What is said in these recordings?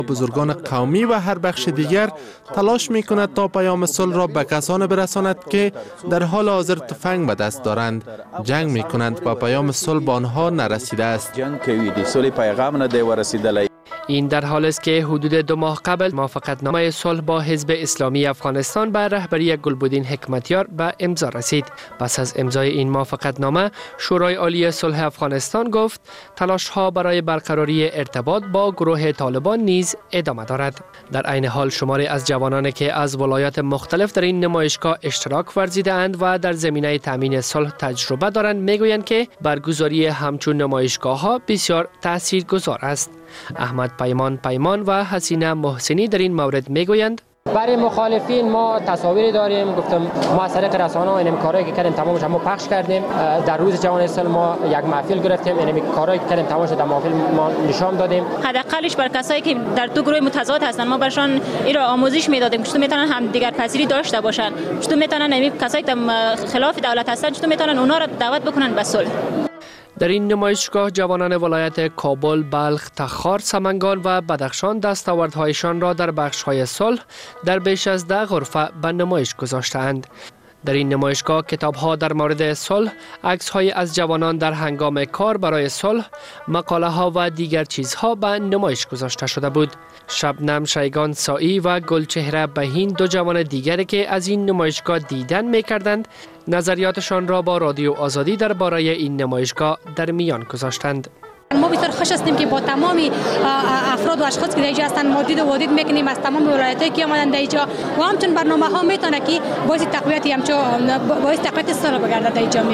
بزرگان قومی و هر بخش دیگر تلاش می کند تا پیام صلح را به کسان برساند که در حال حاضر تفنگ به دست دارند، جنگ می کنند و پیام صلح به آنها نرسیده است. این در حال است که حدود 2 ماه قبل موافقتنامه صلح با حزب اسلامی افغانستان به رهبری گلبدین حکمتیار به امضا رسید. پس از امضای این موافقتنامه، شورای عالی صلح افغانستان گفت تلاش‌ها برای برقراری ارتباط با گروه طالبان نیز ادامه دارد. در عین حال شماری از جوانانی که از ولایات مختلف در این نمایشگاه اشتراک ورزیده‌اند و در زمینه تامین صلح تجربه دارند میگویند که برگزاری همچون نمایشگاه‌ها بسیار تاثیرگذار است. احمد پیمان و حسینه محسنی در این مورد میگویند برای مخالفین ما تصاویری داریم، گفتم ما از طریق رسانه‌ها این کارهایی که کردیم تمامش ما پخش کردیم. در روز جوان صلح ما یک محفل گرفتیم، این کارهایی که کردیم تمامش در محفل ما نشان دادیم. حداقلش بر کسایی که در دو گروه متضاد هستن ما برشان این را آموزش میدادیم که چطور میتونن هم دیگر پذیری داشته باشن، چطور میتونن این کسایی که خلاف دولت هستن چطور میتونن اونها را دعوت بکنن به صلح. در این نمایشگاه جوانان ولایت کابل، بلخ، تخار، سمنگان و بدخشان دستاوردهایشان را در بخش‌های صلح در بیش از 10 غرفه به نمایش گذاشته‌اند. در این نمایشگاه کتاب‌ها در مورد صلح، عکس‌های از جوانان در هنگام کار برای صلح، مقاله‌ها و دیگر چیزها به نمایش گذاشته شده بود. شبنم شیگان سایی و گلچهره بهین 2 جوان دیگری که از این نمایشگاه دیدن می‌کردند، نظریاتشان را با رادیو آزادی درباره این نمایشگاه در میان گذاشتند. ما بسیار خوش هستیم که با تمام افراد و اشخاص که اینجا هستند ما دید و ودید میکنیم از تمام ولایت‌هایی که آمدند اینجا و همچون برنامه‌ها میتونه که باعث تقویت صلح بگردد در جامعه.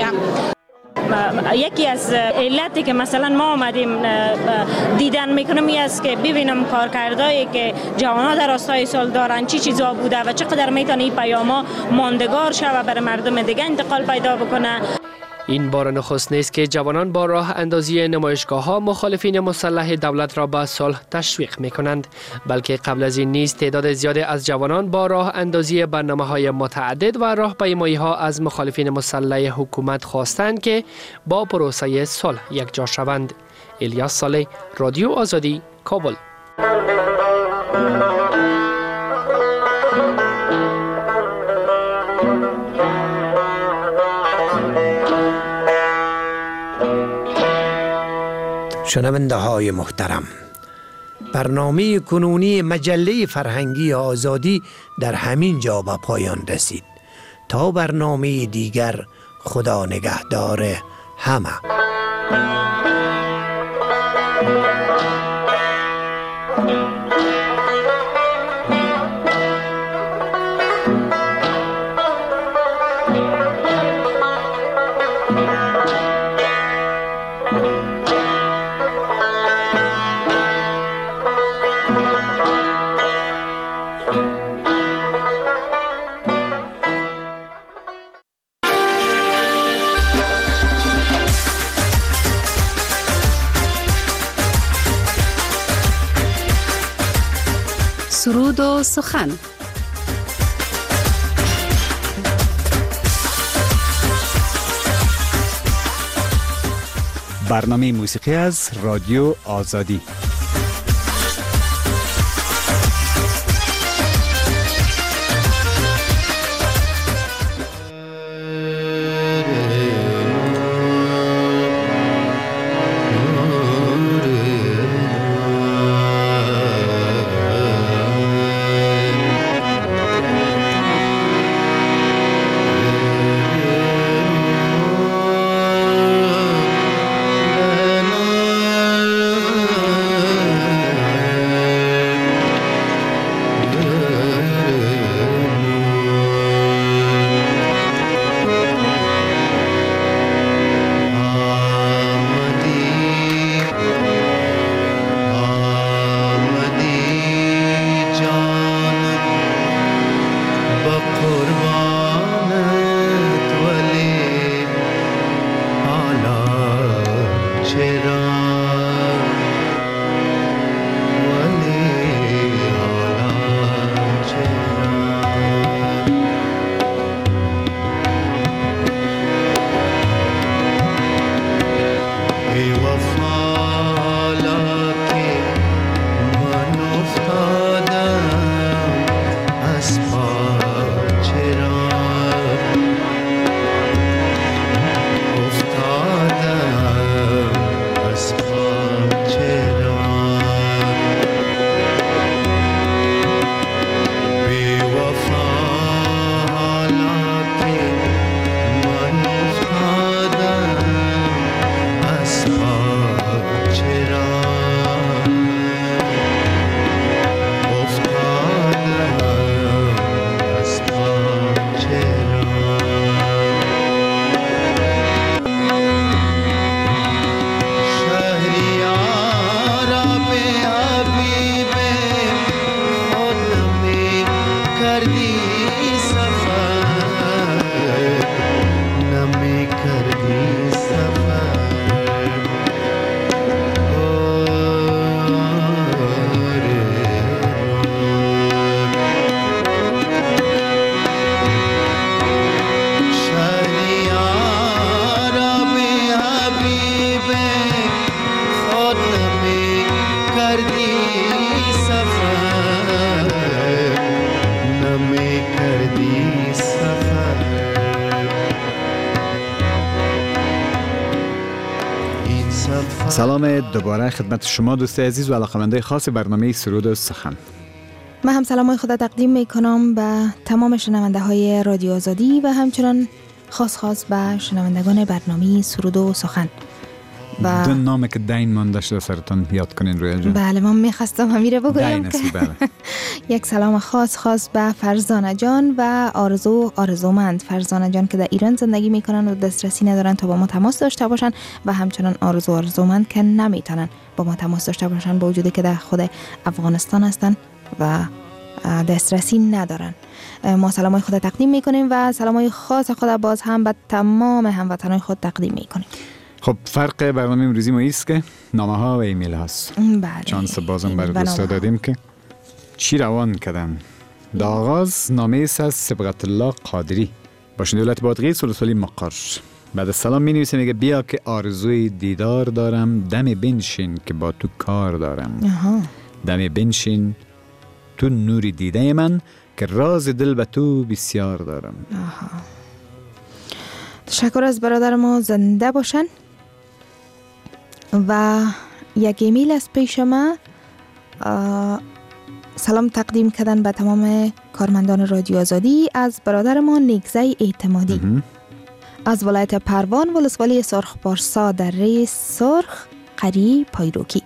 یکی از علتی که مثلا ما آمدیم دیدن میکنم این است که ببینم کارکردهایی که جوانان در راستای صلح دارن چی چیزا بوده و چقدر میتونه این پیاما ماندگار شود برای مردم دیگه انتقال پیدا بکنه. این بار نخست نیست که جوانان با راه اندازی نمایشگاه‌ها مخالفین مسلح دولت را به صلح تشویق می‌کنند، بلکه قبل از این نیز تعداد زیادی از جوانان با راه اندازی برنامه‌های متعدد و راهپیمایی‌ها از مخالفین مسلح حکومت خواستند که با پروسه صلح یکجا شوند. الیاس صالح، رادیو آزادی، کابل. شنونده های محترم، برنامه کنونی مجله فرهنگی آزادی در همین جا به پایان رسید. تا برنامه دیگر، خدا نگهدار همه. سرود و سخن. برنامه موسیقی از رادیو آزادی. سلام دوباره خدمت شما دوست عزیز و علاقه‌مندان خاص برنامه سرود و سخن. من هم سلامای خود تقدیم میکنم به تمام شنونده های رادیو آزادی و همچنان خاص به شنوندگان برنامه سرود و سخن. و دو نام که دین مانده شده سرتون یاد کنین روی جان. بله من میخواستم همیره بگویم که بله. یک سلام خاص به فرزانه جان و آرزومند. فرزانه جان که در ایران زندگی میکنن و دسترسی ندارن تا با ما تماس داشته باشن و همچنان آرزومند که نمیتونن با ما تماس داشته باشن با وجودی که در خود افغانستان هستن و دسترسی ندارن. ما سلامای خود تقدیم میکنیم و سلامای خاص خود باز هم به تمام هموطنان خود تقدیم میکنیم. خب فرق برنامه امروزی ما ایست که نامه ها و ایمیل هاست. بله. چانس بازم بر دوستا دادیم که چی روان کردن. دا آغاز نامه ایست از صبغت الله قادری باشنده ولایت بادغیس سلسلی مقر. بعد سلام می نویسه میگه بیا که آرزوی دیدار دارم، دم بنشین که با تو کار دارم. دم بنشین تو نوری دیده من که راز دل به تو بسیار دارم. تشکر از برادر ما، زنده باشن. و یک ایمیل از پیش ما سلام تقدیم کردن به تمام کارمندان رادیو آزادی از برادر ما نیگزه اعتمادی از ولایت پروان ولسوالی سرخ پارسا در ری سرخ قری پایروکی.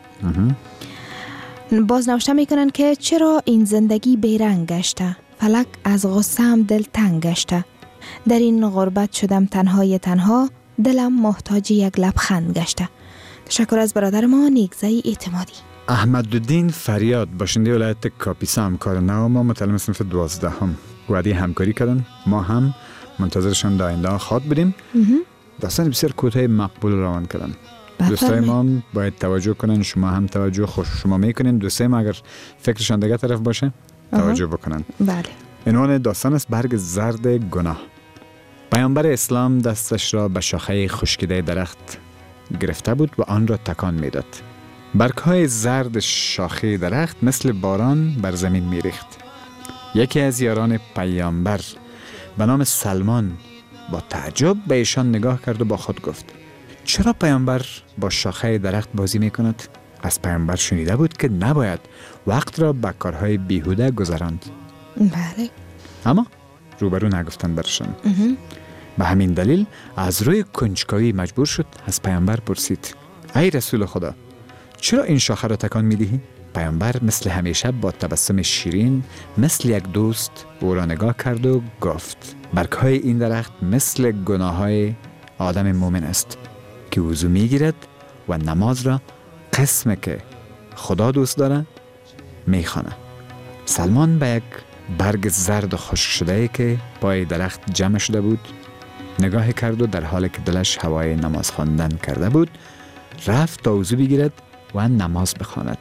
باز نوشته میکنن که چرا این زندگی بیرنگ گشته، فلک از غصه هم دل تنگ گشته، در این غربت شدم تنها، دلم محتاج یک لبخند گشته. تشکر از برادر ما نیگزه اعتمادی. احمدالدین فریاد باشنده ولایت کاپیسا همکار نو ما متعلم صنف 12 هم وعده همکاری کردن. ما هم منتظرشان در آینده خواد بدیم. داستان بسیار کوتاه مقبول روان کردن. دوستای ما باید توجه کنن، شما هم توجه شما میکنین. دوستای ما اگر فکرشان دیگه طرف باشه توجه بکنن. بله. عنوان داستان است برگ زرد گناه. پیامبر اسلام دستش را به شاخه خشکیده درخت گرفته بود و آن را تکان میداد. برگ‌های زرد شاخه درخت مثل باران بر زمین میریخت. یکی از یاران پیامبر به نام سلمان با تعجب به ایشان نگاه کرد و با خود گفت چرا پیامبر با شاخه درخت بازی میکند؟ از پیامبر شنیده بود که نباید وقت را به کارهای بیهوده گذراند. بله. اما روبرو نگفتن برشان. به همین دلیل از روی کنجکاوی مجبور شد از پیامبر پرسید ای رسول خدا چرا این شاخه را تکان میدهی؟ پیامبر مثل همیشه با تبسم شیرین مثل یک دوست او را نگاه کرد و گفت برگ‌های این درخت مثل گناه‌های آدم مومن است که وضو میگیرد و نماز را قسم که خدا دوست دارد میخواند. سلمان به یک برگ زرد و خشک شده که پای درخت جمع شده بود نگاه کرد و در حالی که دلش هوای نماز خواندن کرده بود رفت تا وضو بگیرد و نماز بخواند.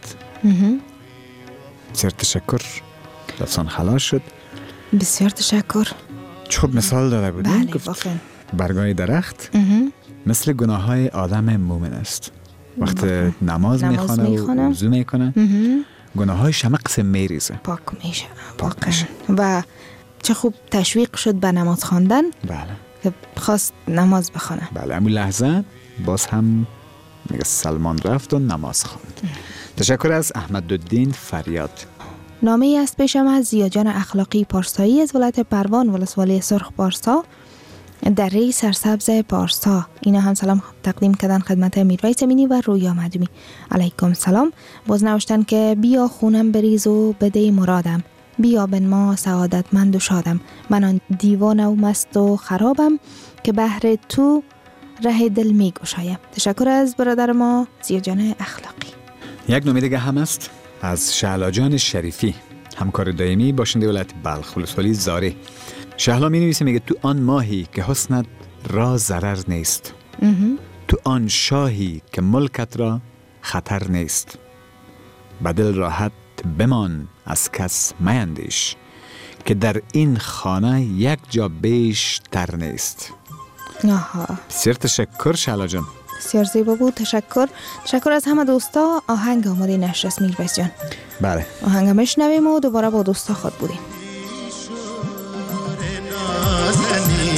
بسیار تشکر. داستان خلاص شد. بسیار تشکر. خوب مثال داده بود. بله واقعا. برگای درخت مثل گناههای آدم مومن است. وقت نماز میخوانه و وضو میکنه گناهایش همه قسم میریزه، پاک میشه. و چه خوب تشویق شد به نماز خواندن. بله. که خواست نماز بخونه. بله. همون لحظه باز هم میگه سلمان رفت و نماز خواند. تشکر از احمدالدین فریاد. نامه ای است پیشم از زیاجان اخلاقی پارسایی از ولایت پروان ولسوالی سرخ پارسا در ری سرسبز پارسا. اینا هم سلام تقدیم کردن خدمت میرویس امینی و رویا مدومی. علیکم سلام. باز نوشتن که بیا خونم بریز و بده مرادم، بیا بن ما سعادتمند و شادم، من آن دیوانه و مست و خرابم که بهر تو ره دل می گشایم. تشکر از برادر ما زیاجان اخلاقی. یک نامه دیگه هم است از شهلا جان شریفی همکار دائمی باشنده ولایت بلخ ولسوالی زاره. شهلا می نویسه میگه تو آن ماهی که حسنت را ضرر نیست، تو آن شاهی که ملکت را خطر نیست، به دل راحت بمان از کس میندیش که در این خانه یک جا بیشتر نیست. بسیار تشکر شهلا جان. بسیار زیبا بود. تشکر از همه دوستا. آهنگ آماده نشر است میرویس جان. بله. آهنگ میشنویم و دوباره با دوستا خود بودیم.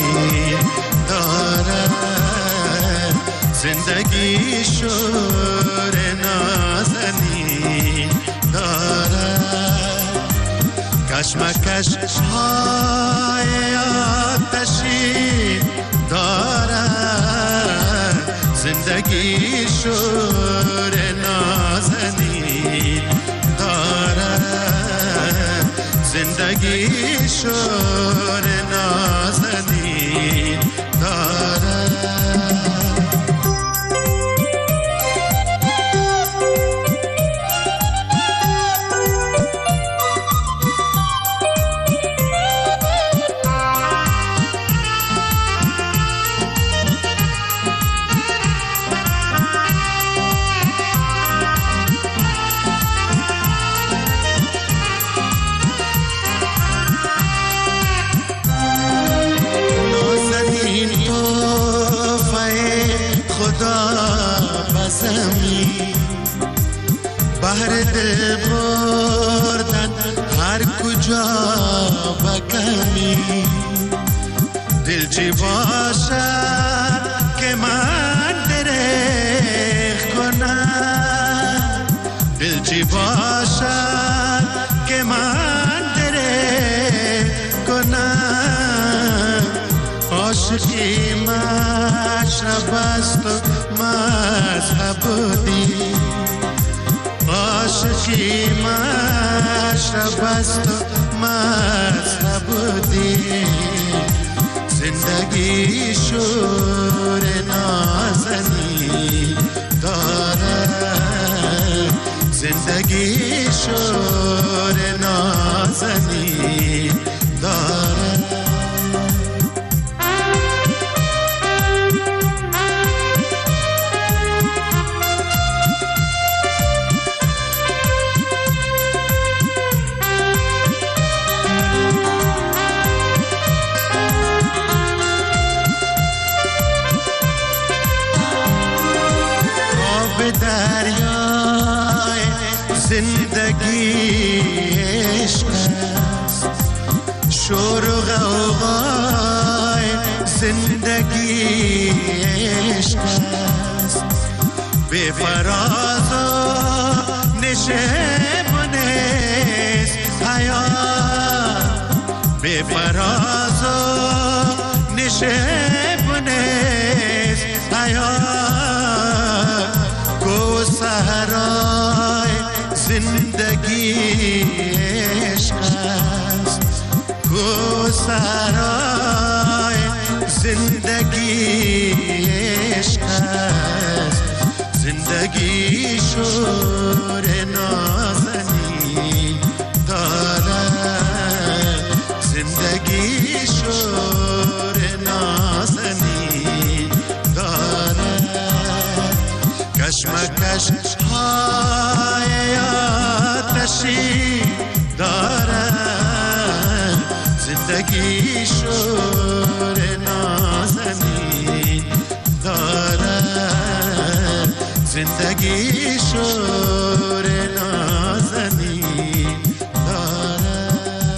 زندگی شد کشمکش های آتشی دارد زندگی شور نازنین دارد زندگی شور نازنین دارد بهر دل بردن هر کجا بکمی دل چی باشد که من درخ کنم دل چی باشد که من درخ کنم عاشقی مشرب است و مذهب دی عاشقی مشرب است و مذهب دی زندگی شور نازنین دارد زندگی شور نازنین دارد دریای زندگی عشق است شور و غوغای زندگی عشق است به فراز و نشیمن است حیات به فراز و نشیمن است حیات صحرای زندگی عشق است صحرای زندگی عشق است زندگی شور نازنین دارد زندگی شور نازنین دارد کشمکش های آتشی دارد زندگی شور نازنین دارد زندگی شور نازنین دارد.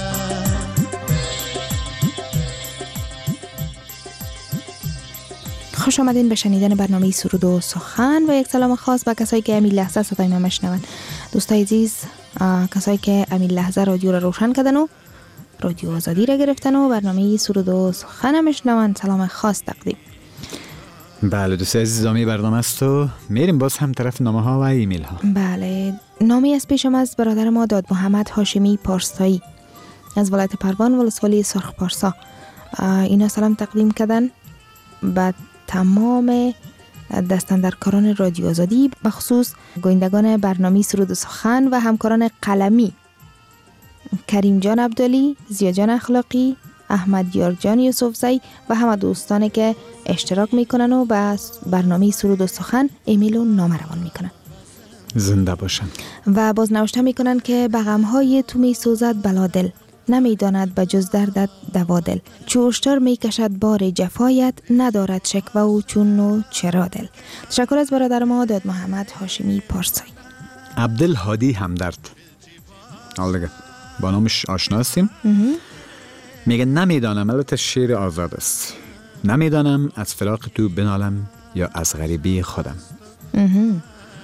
خوش آمدین به شنیدن برنامه سرود و سخن و یک سلام خاص به کسایی که همین لحظه صدای ما میشنوند. دوستای عزیز، کسایی که همین لحظه رادیو را روشن کردن و رادیو آزادی را گرفتن و برنامه سرود و سخن میشنوند، سلام خاص تقدیم. بله دوستای عزیز، برنامه است و میریم باز هم طرف نامه ها و ایمیل ها. بله، نامی از پیشم از برادر ما داد محمد هاشمی پارسایی از ولایت پروان ولسوالی سرخ پارسا. اینا سلام تقدیم کردن به تمام دستاندرکاران رادیو آزادی، به خصوص گویندگان برنامه سرود و سخن و همکاران قلمی کریم جان عبدالی، زیا جان اخلاقی، احمد یار جان یوسفزی و همه دوستانی که اشتراک میکنن و به برنامه سرود و سخن ایمیل و نامه روان میکنن. زنده باشن. و باز نوشته میکنن که به غمهای تو میسوزد بلادل، نمیداند به جز دردت دوا دل، چوشتر میکشد بار جفایت، ندارد شکوه و چون و چرا دل. تشکر از برادر ما داد محمد هاشمی پارسایی. عبدالهادی همدرد، حالا دیگه با نامش آشنا هستیم. میگه نمیدانم، البته شعر آزاد است، نمیدانم از فراق تو بنالم یا از غریبی خودم.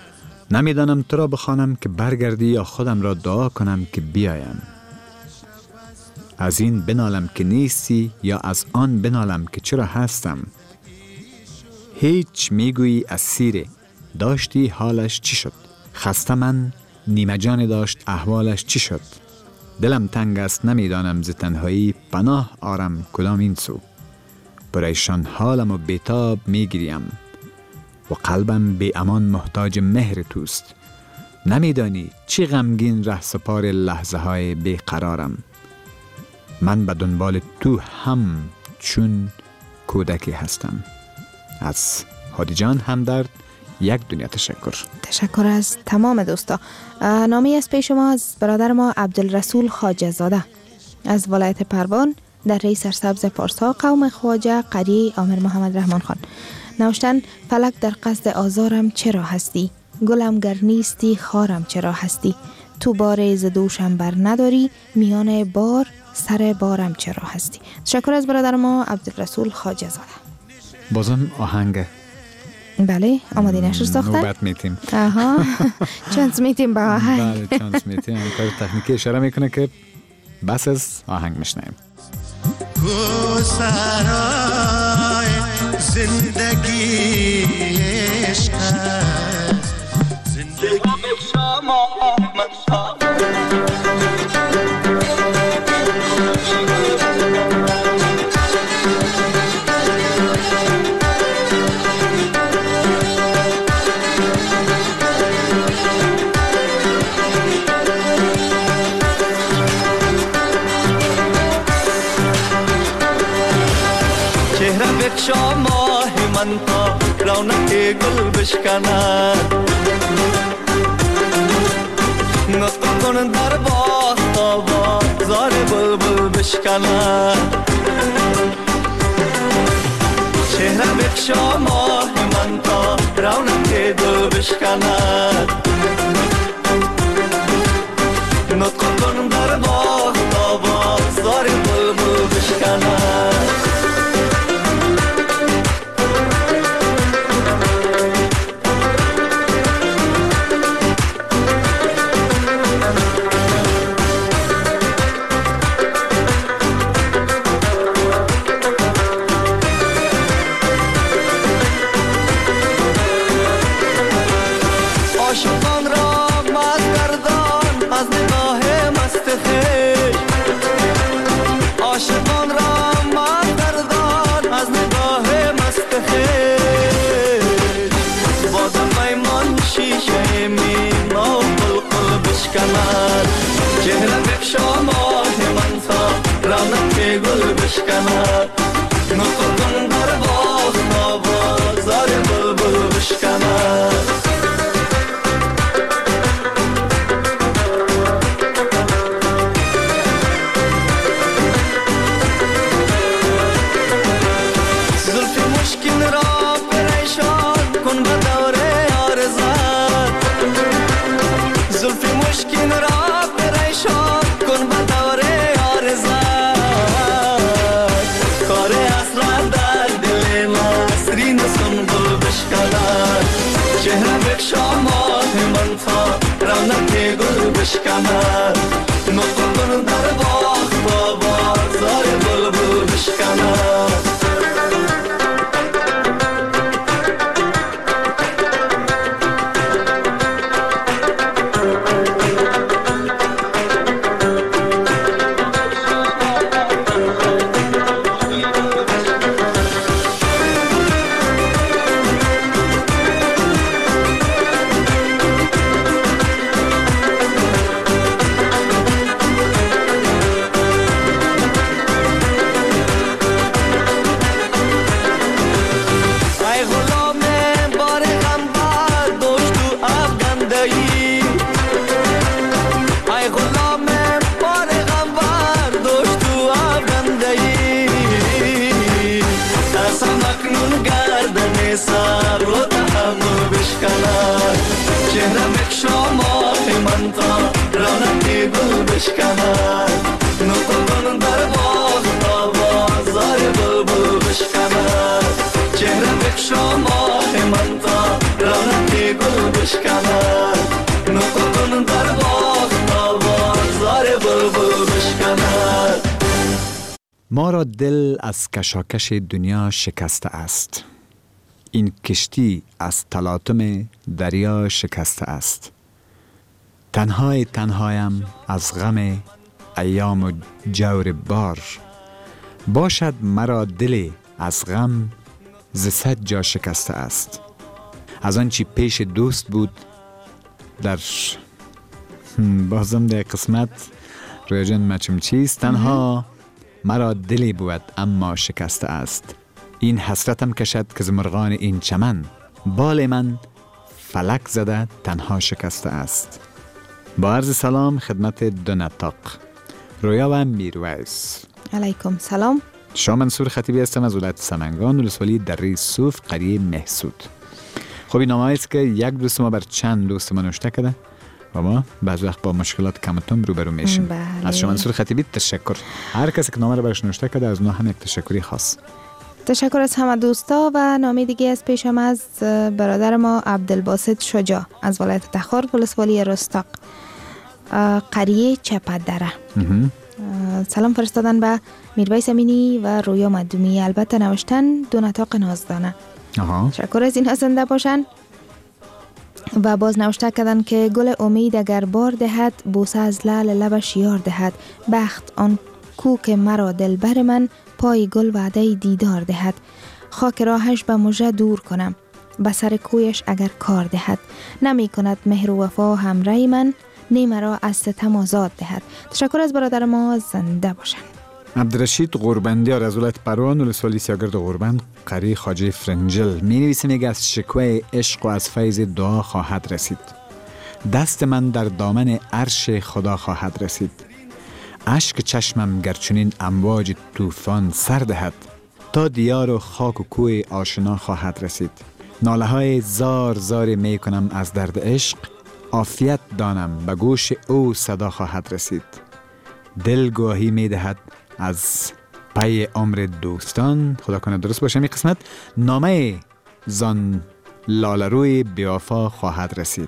نمیدانم تو را بخوانم که برگردی یا خودم را دعا کنم که بیایم. از این بنالم که نیستی یا از آن بنالم که چرا هستم؟ هیچ میگویی اسیره، داشتی حالش چی شد؟ خسته من نیمه جان داشت احوالش چی شد؟ دلم تنگ است نمیدانم ز تنهایی پناه آرم کدام این سو. پریشان حالم و بیتاب میگیریم و قلبم بی امان محتاج مهر توست. نمیدانی چی غمگین ره سپار لحظه های بیقرارم. من به دنبال تو هم چون کودکی هستم. از هادی جان همدرد، یک دنیا تشکر. تشکر از تمام دوستا. نامی از پیش ما از برادر ما عبدالرسول خواجه زاده از ولایت پروان در ری سرسبز پارسا، قوم خواجه، قریه آمر محمد رحمان خان. نوشتن فلک در قصد آزارم چرا هستی؟ گلم گر نیستی خارم چرا هستی؟ تو بار ز دوشم بر نداری، میان بار سر بارم چرا هستی؟ تشکر از برادر ما عبدالرسول خواجه زاده. بازم آهنگ. بله، آماده نشر ساخته؟ نوبت میتیم. آها، چانس میتیم با آهنگ. بله، چانس میتیم. کار تکنیکی اشاره میکنه که بس از آهنگ میشنیم. گوسرای زندگی عشق است، زندگی شما من بخشا ماه من تا رونق گل بشکند، نطق کن در باغ تا بازار بلبل بشکند. چهره بخشا ماه من تا رونق گل بشکند، نطق کن در باغ تا بازار بلبل بشکند. چهره بخشا ماه من تا رونق گل بشکند، نطق کن در باغ تا بازار بلبل بشکند. زلف مشکین را پریشان کن به دور آرزت، زلف مشکین را پریشان کن به دور آرزت. کار اسرار در دل نسرین سنبل بشکند، چهره بخشا ماه من تا رونق گل بشکند، نطق کن در باغ تا بازار بلبل بشکند. چهره بخشا ماه من تا رونق گل بشکند، نطق کن در باغ تا بازار بلبل بشکند. چهره بخشا ماه من تا رونق گل بشکند، نطق کن در باغ تا بازار بلبل بشکند. ما را دل از کشاکش دنیا شکسته است. این کشتی از تلاطم دریا شکسته است. تنهایم از غم ایام و جور بار. باشد مرا دل از غم ز صد جا شکسته است. از آنچه پیش دوست بود در بازم در قسمت رویا جان مچم چیست. تنها مرا دلی بود اما شکسته است. این حسرتم کشد که ز مرغان این چمن بال من فلک زده تنها شکسته است. با عرض سلام خدمت دو نطاق رویا و میرویس. علیکم سلام. شما منصور خطیبی هستم از ولایت سمنگان ولسوالی دره صوف قریه مهسود. خب این نامه است که یک دوست ما بر چند دوست ما نوشته کرده و ما بعض وقت با مشکلات کمتون روبرو میشیم. از شما منصور خطیبی تشکر. هر کسی که نامه رو برش نوشته کرده از اونها هم یک تشکری خاص. تشکر از همه دوستا. و نامه دیگه از پیشم از برادر ما عبدالباسط شجاع از ولایت تخار ولسوالی رستاق قریه چپدره. سلام فرستادن به میرویس امینی و رویا مدومی. البته نوشتن دو نطاق نازدانه. تشکر از این زنده باشن. و باز نوشته کردن که گل امید اگر بار دهد بوسه از لعل لبش یار دهد. بخت آن کو که مرا دلبر من پای گل وعده دیدار دهد. خاک راهش به مژه دور کنم به سر کویش اگر کار دهد. نمی کند مهر و وفا همراه من نیم را از ستم آزاد دهد. تشکر از برادر ما زنده باشن. عبدالرشید غوربندیار از ولایت پروان ولسوالی سیاگرد غوربند قریه خواجه فرنجل می نویسه میگه از شکوه عشق و از فیض دعا خواهد رسید. دست من در دامن عرش خدا خواهد رسید. اشک چشمم گرچنین امواج طوفان سر دهد تا دیار و خاک و کوه آشنا خواهد رسید. ناله های زار زار می کنم از درد عشق عافیت دانم به گوش او صدا خواهد رسید. دل گواهی می دهد از پی عمر دوستان. خدا کنه درست باشه می قسمت. نامه زان لالروی بیوفا خواهد رسید.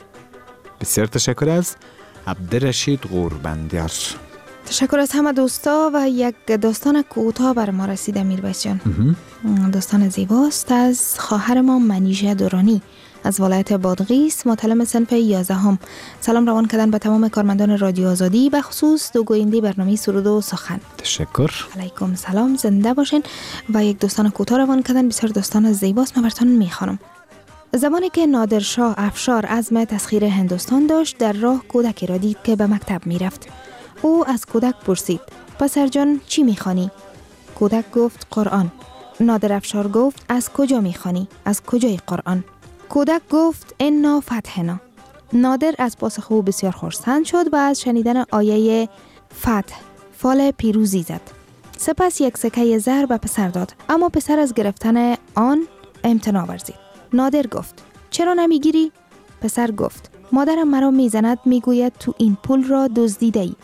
بسیار تشکر از عبدالرشید غوربندیار. تشکر از همه دوستا. و یک داستان کوتاه بر ما رسیده میرویس جان. داستان زیباست از خواهر ما منیژه دورانی از ولایت بادغیس مطلم صنف 11. سلام روان کردن به تمام کارمندان رادیو آزادی به خصوص دو گوینده برنامه سرود و سخن. تشکر. علیکم سلام زنده باشین. و یک داستان کوتاه روان کردن بسیار داستان زیباست. من براتون میخوانم. زمانی که نادرشاه افشار عزم تسخیر هندوستان داشت در راه کودکی را دید که به مکتب میرفت. او از کودک پرسید پسر جان چی میخوانی؟ کودک گفت قرآن. نادر افشار گفت از کجا میخوانی؟ از کجای قرآن؟ کودک گفت انا فتحنا. نادر از پاسخ او بسیار خرسند شد و از شنیدن آیه فتح فال پیروزی زد. سپس یک سکه زر به پسر داد اما پسر از گرفتن آن امتناع ورزید. نادر گفت چرا نمیگیری؟ پسر گفت مادرم مرا میزند میگوید تو این پول را دزدیده ای.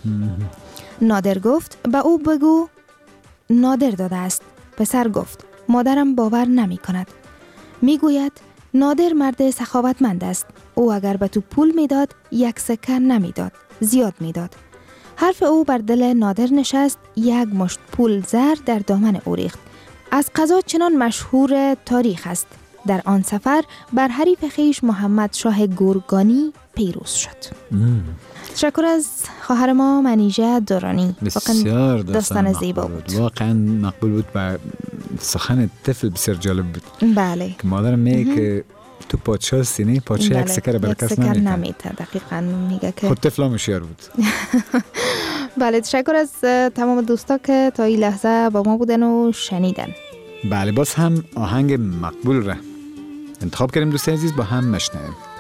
نادر گفت به او بگو نادر داده است. پسر گفت مادرم باور نمی کند. میگوید نادر مرد سخاوتمند است. او اگر به تو پول میداد یک سکه نمیداد، زیاد میداد. حرف او بر دل نادر نشست. یک مشت پول زر در دامن او ریخت. از قضا چنان مشهور تاریخ است در آن سفر بر حریف خیش محمد شاه گورگانی پیروز شد. تشکر از خواهر ما منیژه دورانی. بسیار داستان زیبا بود. واقعا مقبول بود و سخن طفل بسیار جالب بود. بله. که مادرم میگه که تو پادشاه سینه پادشاه یک سکر بر کس نمیده. دقیقاً میگه که خود طفل هم هوشیار بود. بله تشکر از تمام دوستا که تا این لحظه با ما بودن و شنیدن. بله باز هم آهنگ مقبول را انتخاب کردیم دوست عزیز با هم مشنویم.